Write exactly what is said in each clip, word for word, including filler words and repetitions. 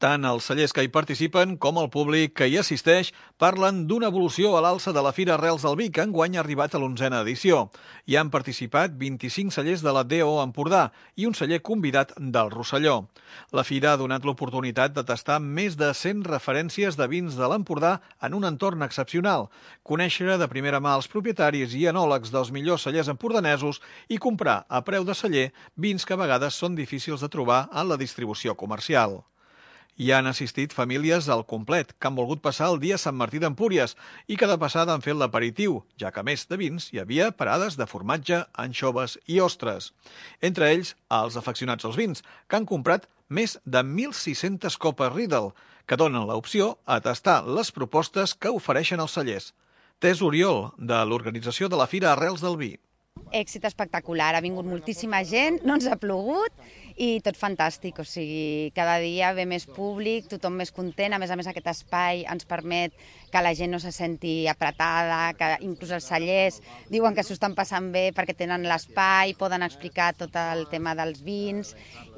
Tant els cellers que hi participen com el públic que hi assisteix parlen d'una evolució a l'alça de la Fira Arrels del Vi, que enguany ha arribat a l'onzena edició. Hi han participat vint-i-cinc cellers de la D O Empordà i un celler convidat del Rosselló. La fira ha donat l'oportunitat de tastar més de cent referències de vins de l'Empordà en un entorn excepcional, conèixer de primera mà els propietaris i enòlegs dels millors cellers empordanesos i comprar a preu de celler vins que a vegades són difícils de trobar en la distribució comercial. Hi han assistit famílies al complet, que han volgut passar el dia a Sant Martí d'Empúries i que de passada han fet l'aperitiu, ja que a més de vins hi havia parades de formatge, anxoves i ostres. Entre ells, els afeccionats als vins, que han comprat més de mil sis-centes copes Riedel, que donen l'opció a tastar les propostes que ofereixen els cellers. Tess Oriol, de l'organització de la Fira Arrels del Vi. Èxit espectacular, ha vingut moltíssima gent, no ens ha plogut i tot fantàstic, o sigui, cada dia ve més públic, tothom més content, a més a més aquest espai ens permet que la gent no se senti apretada, que inclús els cellers diuen que s'ho estan passant bé perquè tenen l'espai, poden explicar tot el tema dels vins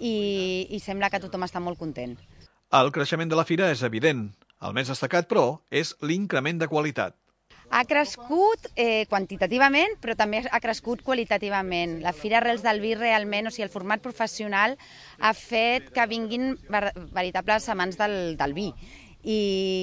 i, i sembla que tothom està molt content. El creixement de la fira és evident. El més destacat, però, és l'increment de qualitat. Ha crescut eh, quantitativament, però també ha crescut qualitativament. La Fira Arrels del Vi realment, o sigui, el format professional ha fet que vinguin ver veritables amants del, del vi i,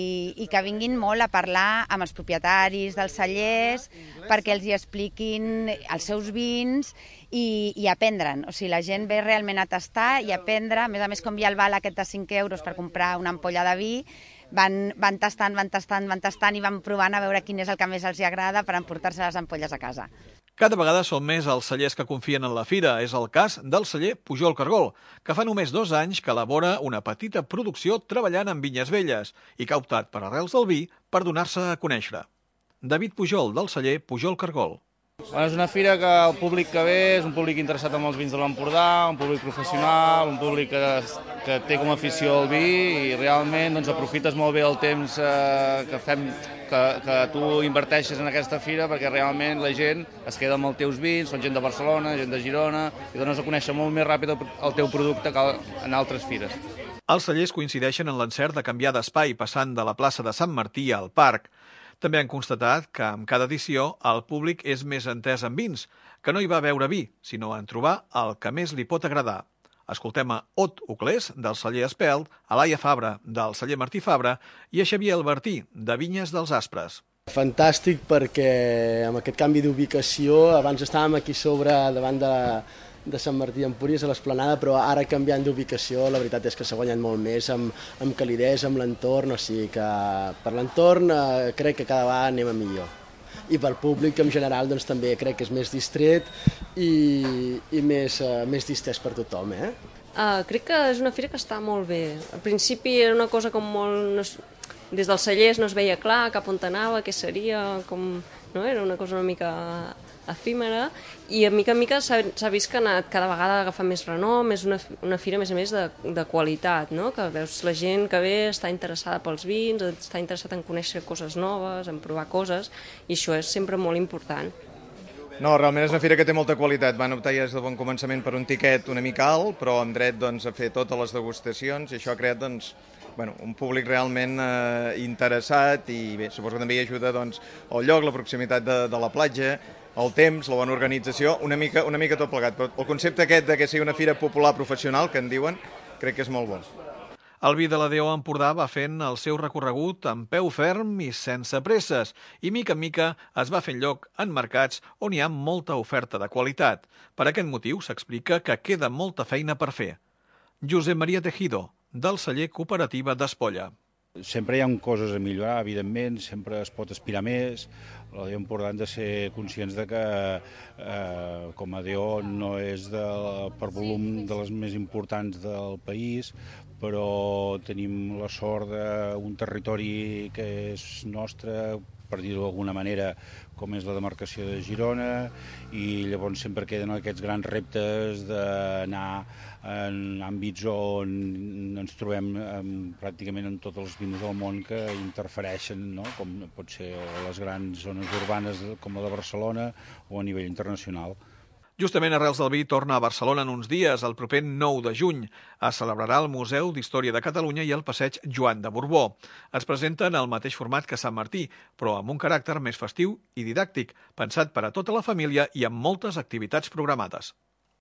i que vinguin molt a parlar amb els propietaris dels cellers perquè els hi expliquin els seus vins i, i aprendre'n. O sigui, la gent ve realment a tastar i a aprendre, a més a més com hi ha el val aquest de cinc euros per comprar una ampolla de vi, Van, van tastant, van tastant, van tastant i van provant a veure quin és el que més els agrada per emportar-se les ampolles a casa. Cada vegada són més els cellers que confien en la fira. És el cas del celler Pujol Cargol, que fa només dos anys que elabora una petita producció treballant en vinyes velles i que ha optat per Arrels del Vi per donar-se a conèixer. David Pujol, del celler Pujol Cargol. Bueno, és una fira que el públic que ve és un públic interessat en els vins de l'Empordà, un públic professional, un públic que, que té com a afició el vi i realment doncs, aprofites molt bé el temps eh, que, fem, que, que tu inverteixes en aquesta fira perquè realment la gent es queda amb els teus vins, són gent de Barcelona, gent de Girona i dones a conèixer molt més ràpid el teu producte que en altres fires. Els cellers coincideixen en l'encert de canviar d'espai passant de la plaça de Sant Martí al parc. També han constatat que amb cada edició el públic és més entès en vins, que no hi va a beure vi, sinó en trobar el que més li pot agradar. Escoltem a Ot Uclés, del celler Espelt, a Laia Fabra, del celler Martí Fabra, i a Xavier Albertí, de Vinyes dels Aspres. Fantàstic perquè amb aquest canvi d'ubicació, abans estàvem aquí sobre davant de, de Sant Martí d'Empúries a l'Esplanada, però ara canviant d'ubicació la veritat és que s'ha guanyat molt més amb, amb calidesa, amb l'entorn, o sigui que per l'entorn eh, crec que cada vegada anem a millor. I pel públic en general doncs, també crec que és més distret i, i més, eh, més distès per tothom. Eh? Uh, crec que és una fira que està molt bé. Al principi era una cosa com molt... No es... Des dels cellers no es veia clar cap on anava, què seria, com... no? Era una cosa una mica efímera i a mica en mica s'ha vist que ha anat cada vegada agafant més renom, és una, una fira a més a més de, de qualitat, no? Que veus la gent que ve està interessada pels vins, està interessada en conèixer coses noves, en provar coses i això és sempre molt important. No, realment és una fira que té molta qualitat. Van optar ja des de bon començament per un tiquet una mica alt, però amb dret doncs, a fer totes les degustacions i això ha creat doncs, bueno, un públic realment eh, interessat i bé, suposo que també hi ajuda doncs, el lloc, la proximitat de, de la platja, el temps, la bona organització, una mica, una mica tot plegat. Però el concepte aquest de que sigui una fira popular professional, que en diuen, crec que és molt bo. El vi de la D O Empordà va fent el seu recorregut amb peu ferm i sense presses, i mica en mica es va fent lloc en mercats on hi ha molta oferta de qualitat. Per aquest motiu s'explica que queda molta feina per fer. Josep Maria Tejido, del celler Cooperativa d'Espolla. Sempre hi ha coses a millorar, evidentment, sempre es pot aspirar més. La D O Empordà hem de ser conscients de que eh, com a D O no és de, per volum de les més importants del país, però tenim la sort d'un territori que és nostre, per dir-ho d'alguna manera, com és la demarcació de Girona, i llavors sempre queden aquests grans reptes d'anar en àmbits on ens trobem en, pràcticament en tots els vins del món que interfereixen, no? Com pot ser les grans zones urbanes com la de Barcelona o a nivell internacional. Justament Arrels del Vi torna a Barcelona en uns dies, el proper nou de juny. Es celebrarà al Museu d'Història de Catalunya i al Passeig Joan de Borbó. Es presenta en el mateix format que Sant Martí, però amb un caràcter més festiu i didàctic, pensat per a tota la família i amb moltes activitats programades.